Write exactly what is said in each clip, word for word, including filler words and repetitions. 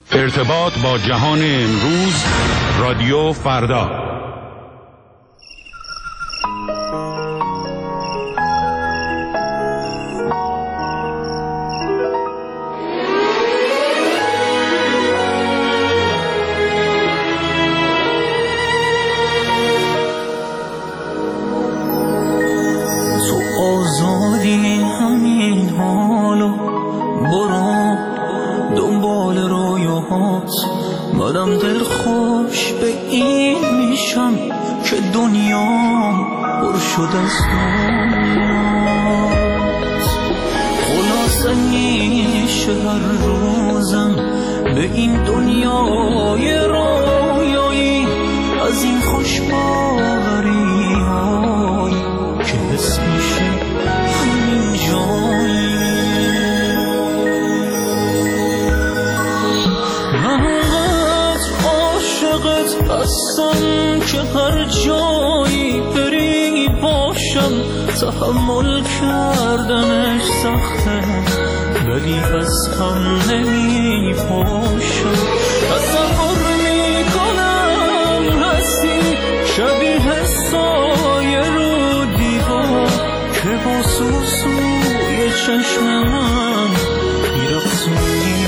ارتباط با جهان امروز، رادیو فردا. تو آزادی همین حالو، برو دنبال رویاهات. منم دل خوش به این میشم که دنیام پر شد از دنیات. خلاصه میشه هر روزم به این دنیای رویایی، از این خوش باوری های که حس میشه همین جایی. هستم که هر جایی بری باشم، تحمل کردنش سخته ولی از هم نمی پاشم. تصور میکنم هستی شبیه سایه رو دیوار که با سوسوی چشم من میرقصونی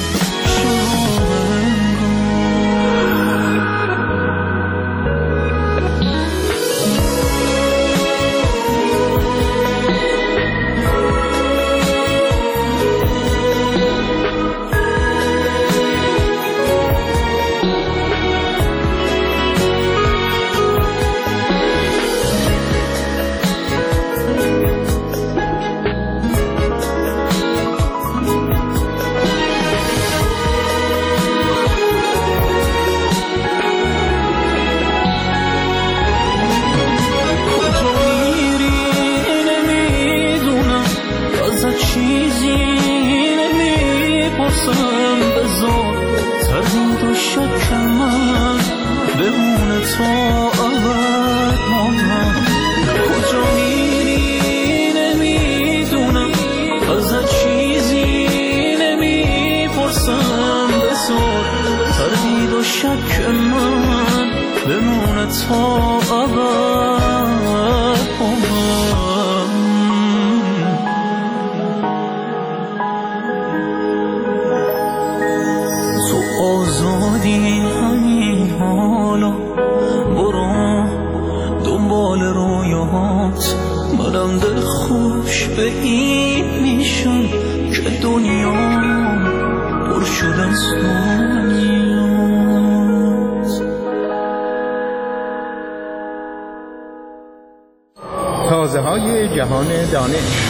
تازه های جهان دانش.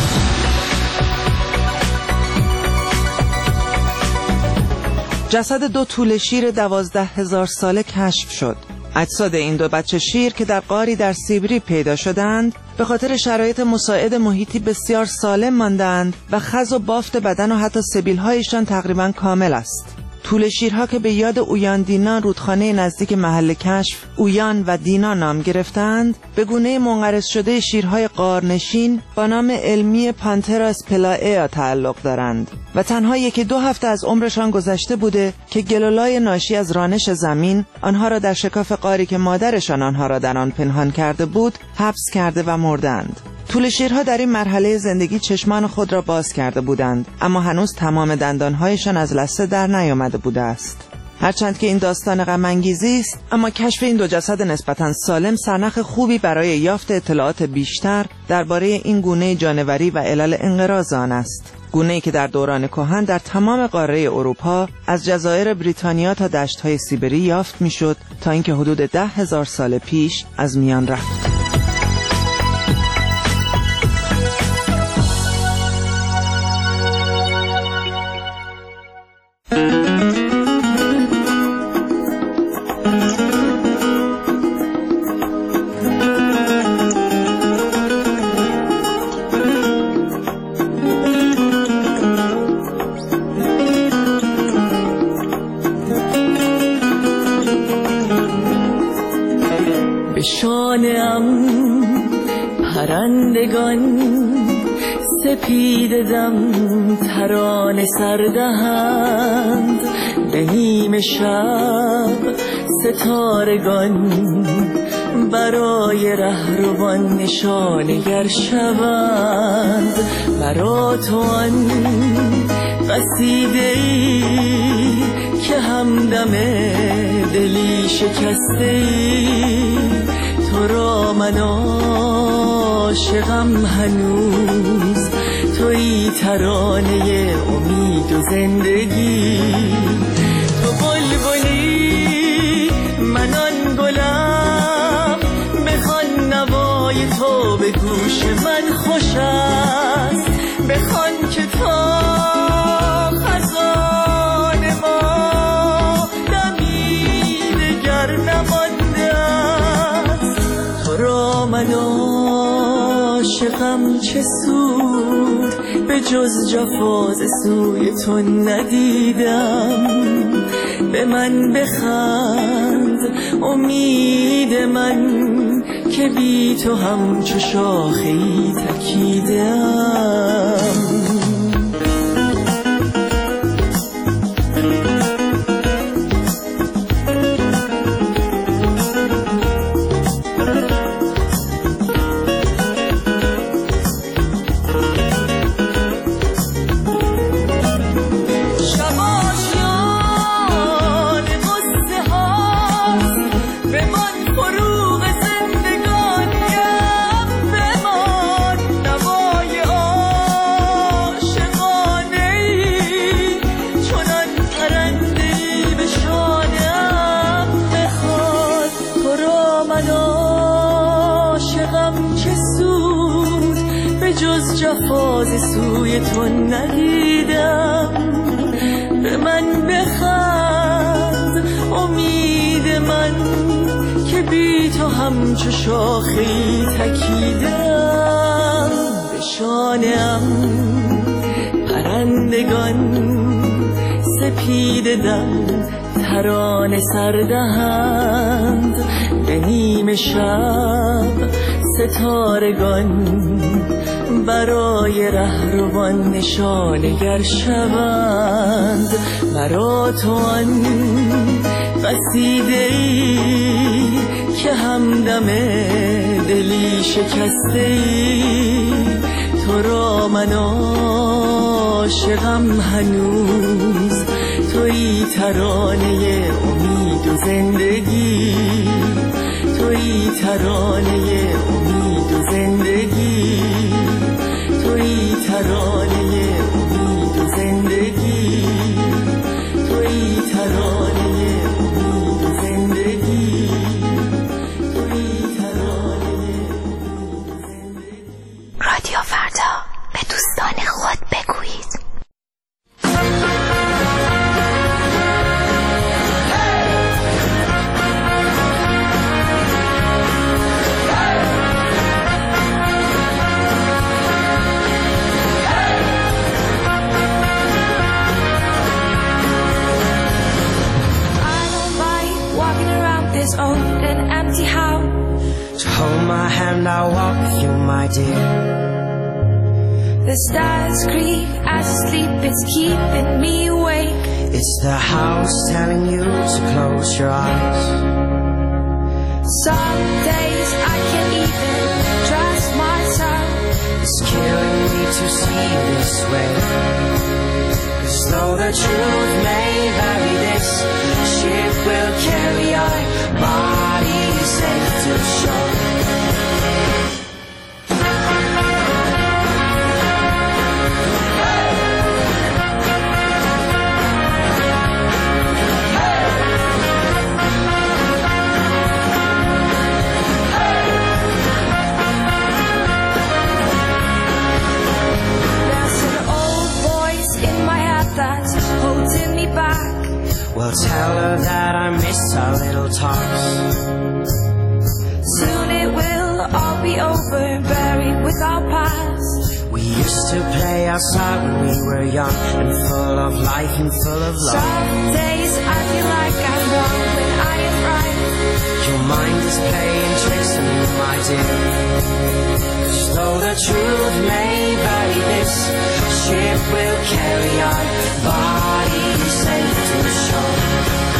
جسد دو توله شیر دوازده هزار ساله کشف شد. اجساد این دو بچه شیر که در غاری در سیبری پیدا شدند به خاطر شرایط مساعد محیطی بسیار سالم ماندند و خز و بافت بدن و حتی سبیل‌هایشان تقریباً کامل است. توله شیرها که به یاد اویان دینا رودخانه نزدیک محل کشف اویان و دینا نام گرفتند، به گونه منقرض شده شیرهای غارنشین با نام علمی پانترا اسپلایا تعلق دارند و تنها یکی دو هفته از عمرشان گذشته بوده که گلولای ناشی از رانش زمین آنها را در شکاف غاری که مادرشان آنها را در آن پنهان کرده بود حبس کرده و مردند. توله شیرها در این مرحله زندگی چشمان خود را باز کرده بودند، اما هنوز تمام دندانهایشان از لثه در نیامده بوده است. هرچند که این داستان غم انگیزی است، اما کشف این دو جسد نسبتاً سالم سرنخ خوبی برای یافت اطلاعات بیشتر درباره این گونه جانوری و علل انقراض آن است. گونه‌ای که در دوران کهن در تمام قاره اروپا از جزایر بریتانیا تا دشت‌های سیبری یافت می‌شد تا اینکه حدود ده هزار سال پیش از میان رفت. به شانه‌ام پرندگان سپید دم ترانه سردهند، به نیم نیمه شب ستارگان برای رهروان نشانگر شوند. برا تو آن قصیده‌ای که همدم دلی شکسته‌ای، تو را من عاشقم هنوز، تویی ترانه امید و زندگی. تو بلبلی من آن گلم، بخوان نوای تو به گوش من خوش است، بخوان که تا خزان ما دمی دگر نمانده است. تو را من عاشقم چه سود، به جز جفا ز سوی تو ندیدم. به من بخند امید من که بی تو همچو شاخه‌ای تکیدم. جفا ز سوی تو ندیدم. به من بخند امید من که بی تو همچو شاخه‌ای تکیدم. به شانه‌ام پرندگان سپیده دم ترانه سردهند. به نیمه شب ستارگان برای رهروان نشانگر شوند. برا تو آن قصیده‌ای که همدم دلی شکسته‌ای، تو را من عاشقم هنوز، تویی ترانه امید و زندگی. تویی ترانه امید و زندگی. تویی ترانه امید و زندگی. تویی ترانه امید و زندگی. تویی ترانه امید و زندگی. رادیو فردا، به دوستان خود بگویید. Old and empty house. So hold my hand, I'll walk with you, my dear. The stars creep as I sleep, it's keeping me awake. It's the house telling you to close your eyes. Some days I can't even trust myself. It's killing me to see you this way. 'Cause though the truth may vary, this ship will carry our bodies safe to shore. Well, tell her that I miss our little talks. Soon it will all be over, buried with our past. We used to play outside when we were young, and full of life and full of love. Some days I feel like I'm wrong when I am right. Your mind is playing tricks on you, my dear. 'Cause though the truth may vary, this ship will carry our bodies safe to shore.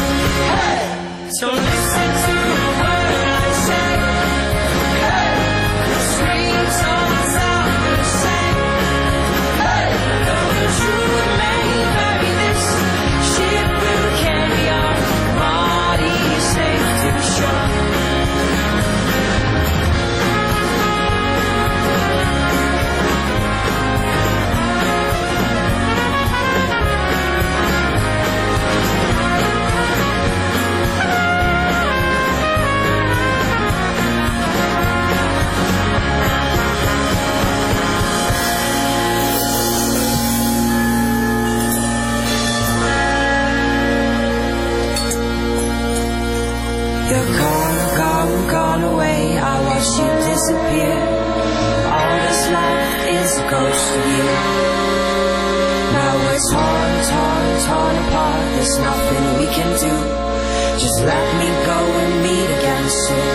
You're gone, gone, gone away. I watched you disappear. All that's left is a ghost of you. Now we're torn, torn, torn apart. There's nothing we can do. Just let me go and meet again soon.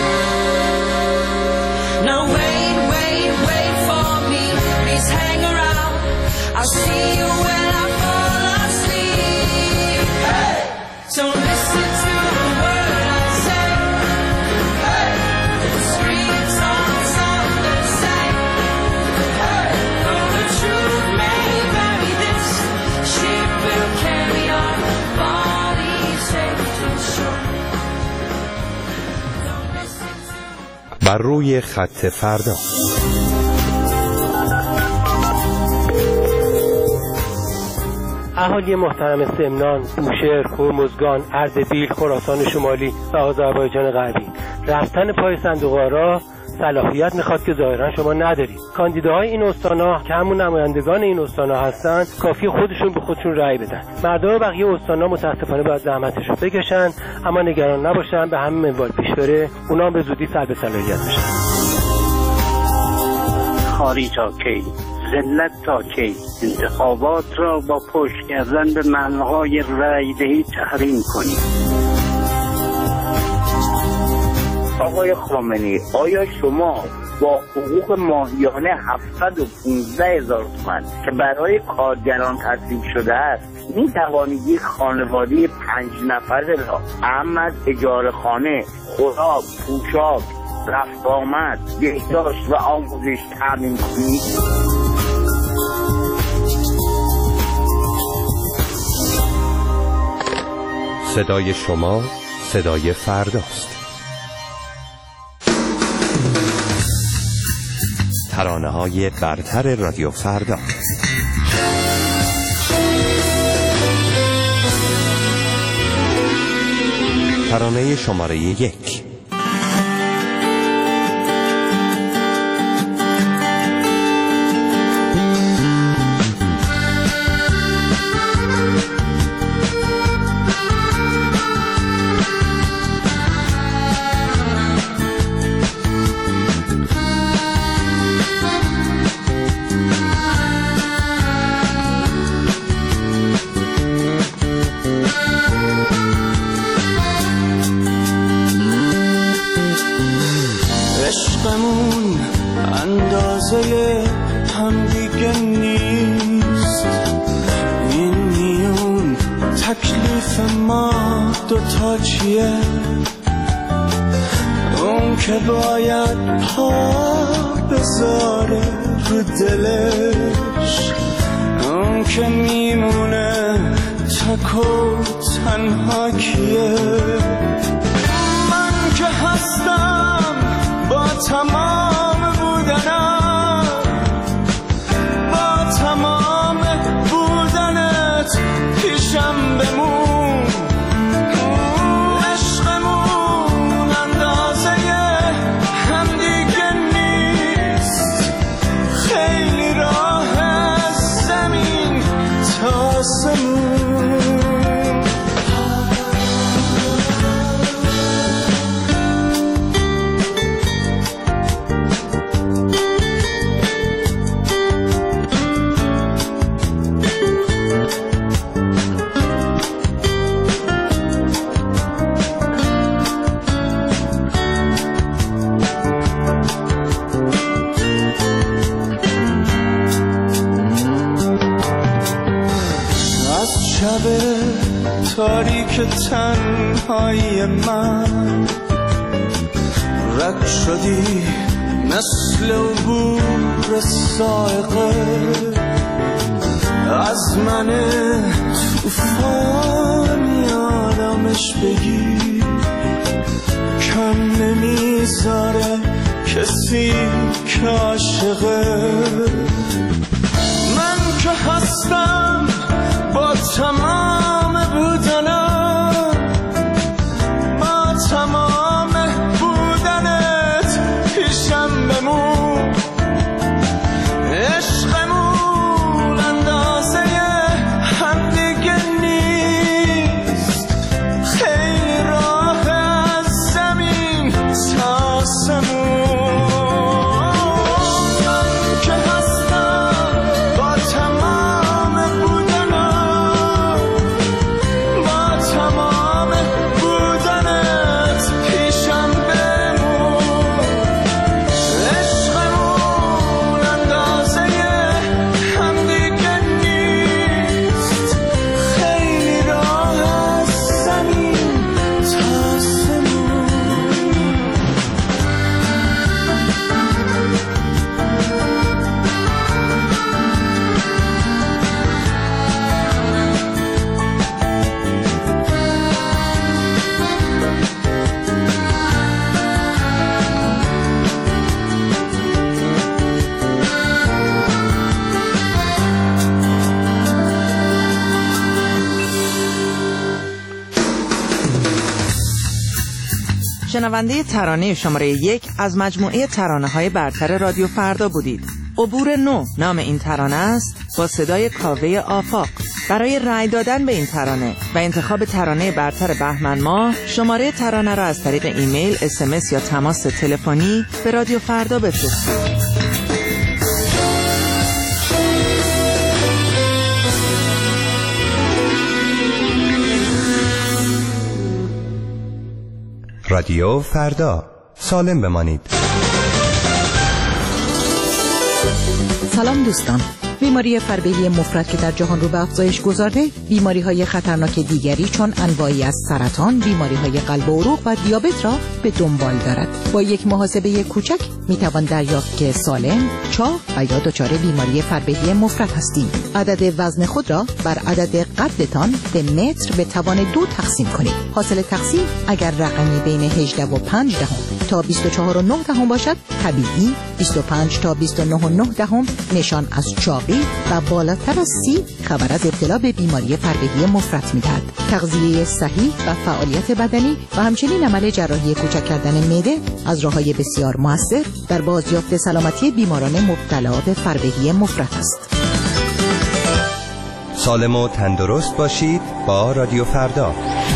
Now wait, wait, wait for me. Please hang around. I'll see you when I fall asleep. Hey! Don't listen to the word I say. Hey! The streets are soft and say. Hey! Though the truth may vary, this ship will carry our bodies safe to shore. Don't listen to... بر روی خط فردا. اهالی محترم سمنان، بوشهر، هرمزگان، اردبیل، خراسان شمالی و آذربایجان غربی، رفتن پای صندوق آرا صلاحیت میخواد که ظاهرا شما ندارید. کاندیداهای این استان‌ها که همون نمایندگان این استان‌ها هستن، کافی خودشون به خودشون رأی بدن. مردم بقیه استان‌ها متاسفانه باید زحمتش رو بکشن، اما نگران نباشن، به همین منوال پیش بره، اونا هم به زودی سلب صلاحیت بشن. خاری تا کی، ذلت تا کی، انتخابات را با پشت کردن به منهای رأی دهی تحریم کنیم. آقای خامنه‌ای، آیا شما با حقوق ماهیانه هفتصد و پانزده هزار تومان که برای کارگران تصویب شده است می توانید یک خانواده پنج نفره را اهم از اجاره خانه، خوراک، پوشاک، رفت آمد، بهداشت و آموزش تامین کنید؟ صدای شما صدای فرداست. ترانه‌های برتر رادیو فردا. ترانه شماره یک. عشقمون اندازه هم دیگه نیست، این میون تکلیف ما دوتا چیه؟ اون که باید پا بذاره رو دلش، اون که میمونه تک و تنها کیه؟ من که هستم با تمام بودنم، با تمام بودنت پیشم بمون. عشقمون اندازه هم دیگه نیست، خیلی راه از زمین تا آسمون. تاریک تنهایی من رد شدی مثل عبور سائقه از من توفانی آدمش بگی، کم نمیذاره کسی که عاشقه. من که هستم با تمام بودنم، با تمام بودنت پیشم بمون. عشقمون اندازه هم دیگه نیست، خیلی راه از زمین شنونده ترانه شماره یک از مجموعه ترانه های برتر رادیو فردا بودید. عبور نو نام این ترانه است با صدای کاوه آفاق. برای رأی دادن به این ترانه و انتخاب ترانه برتر بهمن ماه شماره ترانه را از طریق ایمیل، اس ام اس یا تماس تلفنی به رادیو فردا بفرستید. رادیو فردا، سالم بمانید. سلام دوستان. بیماری فربهی مفرط که در جهان رو به افزایش گذارده، بیماری‌های خطرناک دیگری چون انواعی از سرطان، بیماری‌های قلب و عروق و دیابت را به دنبال دارد. با یک محاسبه کوچک میتوان دریافت که سالم، چاق و یا دچار بیماری فربهی مفرط هستید. عدد وزن خود را بر عدد قدتان به متر به توان دو تقسیم کنید. حاصل تقسیم اگر رقمی بین هجده و پنج دهم تا بیست و چهار و نه دهم باشد طبیعی، بیست و پنج تا بیست و نه و نه دهم نشان از چاقی و بالاتر از سی خبر از ابتلا به بیماری فربهی مفرط می‌دهد. تغذیه صحیح و فعالیت بدنی و همچنین عمل جراحی کوچک کردن معده از راه‌های بسیار مؤثر در بازیافت سلامتی بیماران مبتلا به فربهی مفرط است. سالم و تندرست باشید با رادیو فردا.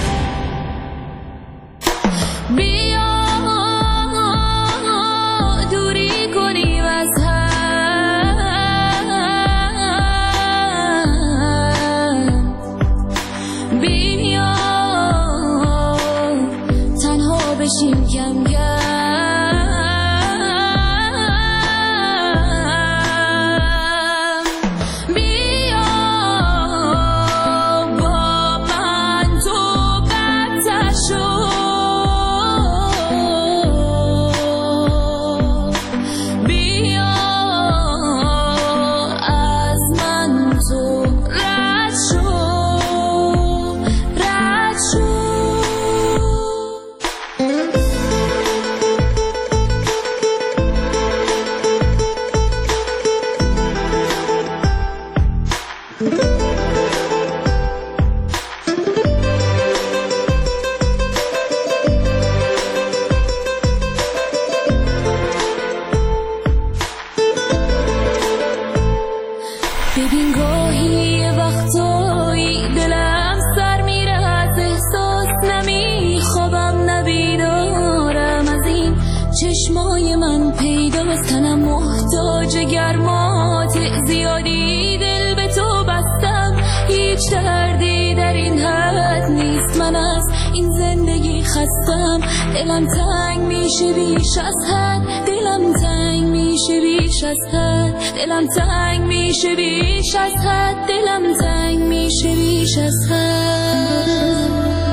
دلم تنگ میشه بیش از حد، دلم تنگ میشه بیش از حد، دلم تنگ میشه بیش از حد، دلم تنگ میشه بیش از حد.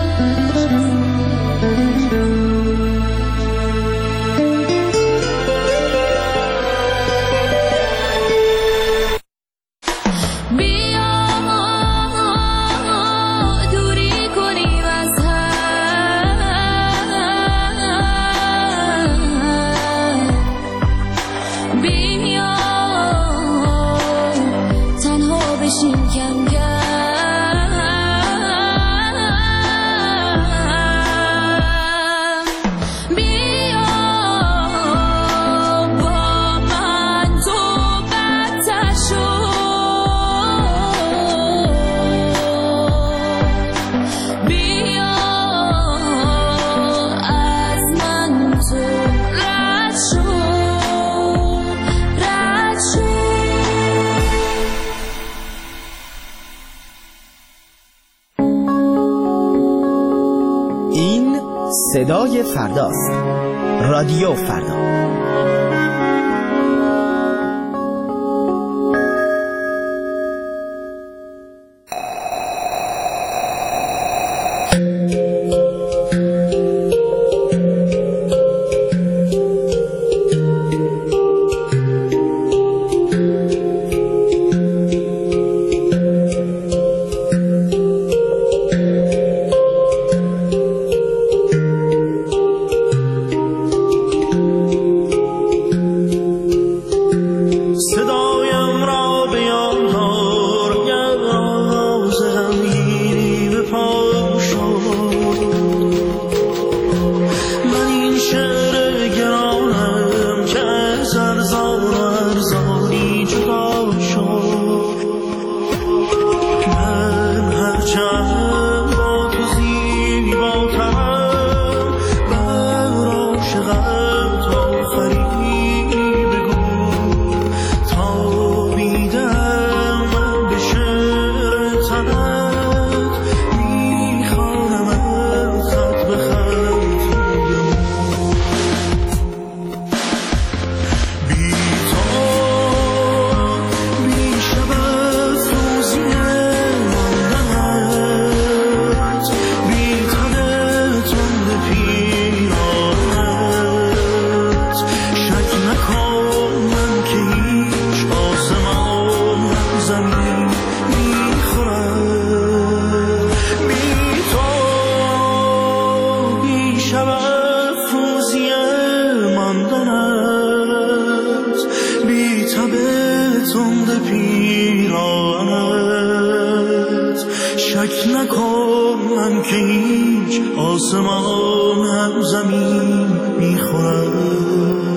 صدای فرداست. رادیو فردا. که هیچ آسمان هم زمین میخورد.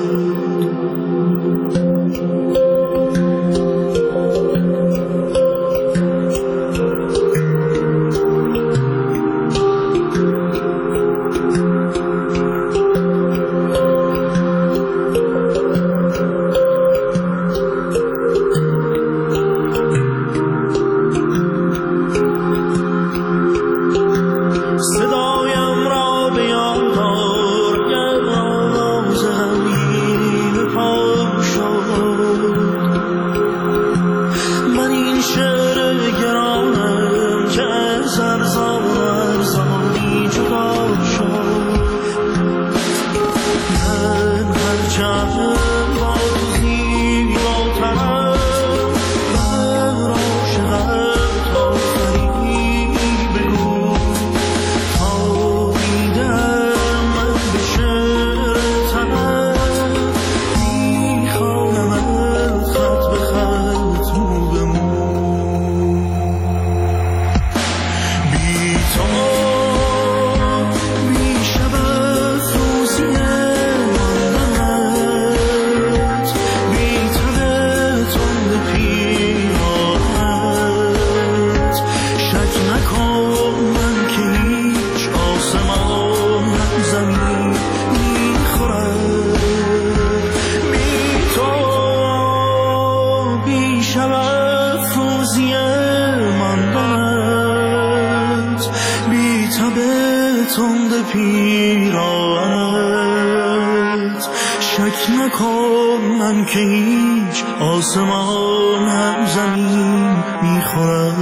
نکنم که هیچ آسمان هم زمین میخورد.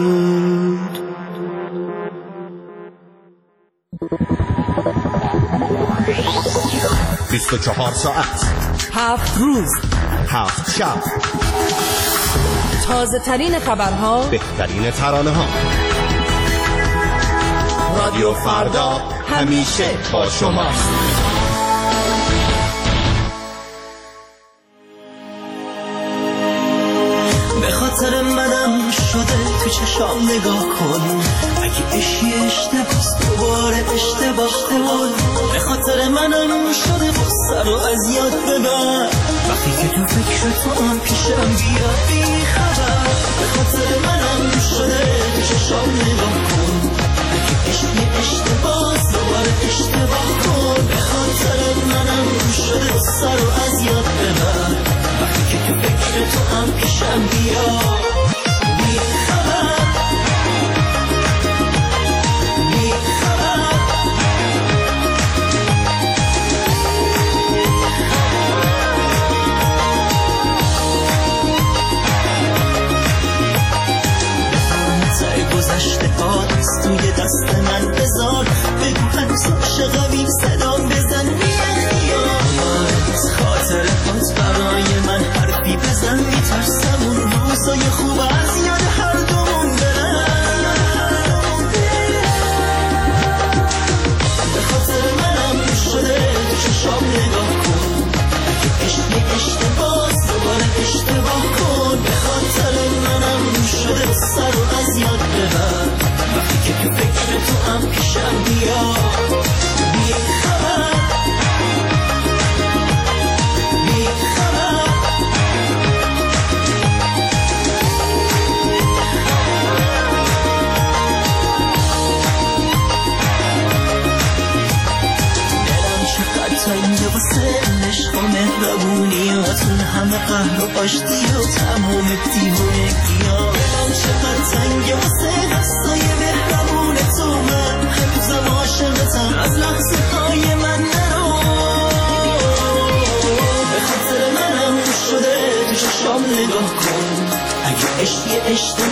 بیست و چهار ساعت، هفت روز، هفت شب، تازه ترین خبرها، بهترین ترانه ها. رادیو فردا همیشه با شماست. به خاطر منم شده تو چشام نگاه کن، اگه اشی اشتباس دوباره اشتباه کن. به خاطر منم شده بخصه رو از یاد ببر، وقتی که تو فکر تو هم پیشم بیا بی خبر. به خاطر منم شده تو چشام نگاه کن، اگه اشی اشتباس دوباره اشتباه کن. به خاطر منم شده بخصه رو از یاد ببر، وقتی که تو فکر تو هم پیشم بیا بی خبر بی خبر. بفرمتای گذشته ها دست توی دست من بذار، بگو هنوز عاشقمی صدام بزن بی اختیار. از خاطر هات برای من حرفی بزن، میترسم اون روزای خوب از یاد هر دومون برم. به خاطر منم شده تو چشام نگاه کن، اگه عشقی اشتباس دوباره اشتباه کن. به خاطر منم شده سر رو از یاد ببر، وقتی که تو فکر تو هم پیشم بیا بی خبر بی خبر. دلم چقدر تنگه واسه عشق و مهربونیاتون، همه قهر و آشتی و تمام دیوونگی ها. دلم چقدر تنگه واسه دستای مهربونتون، من هنوزم عاشقتم از لحظه های من نرو. به خاطر منم شده تو چشام نگاه کن، اگه عشقی اشتباه